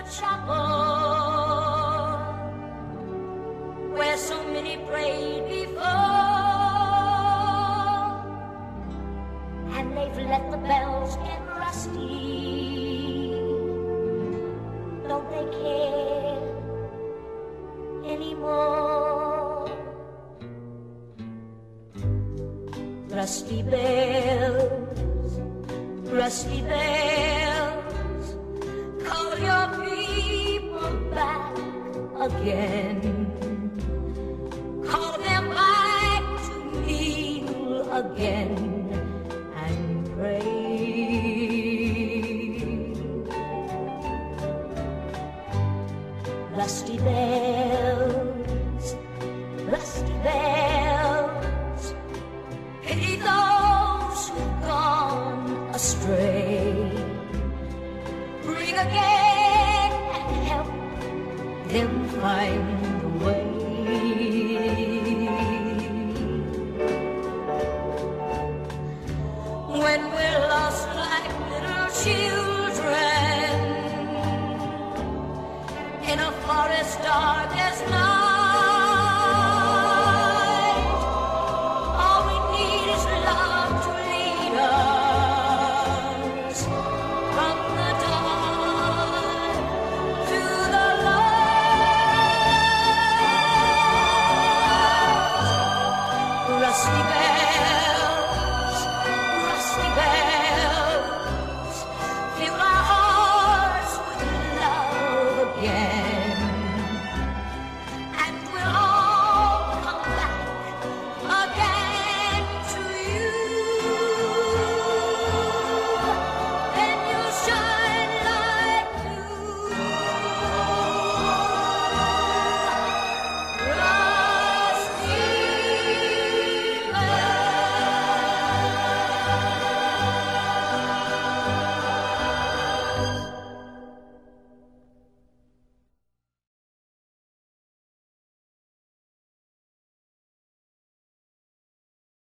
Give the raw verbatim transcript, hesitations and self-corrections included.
the chapel where so many prayed before, and they've let the bells get rusty. Don't they care anymore? Rusty bells, rusty bells, call your people back again.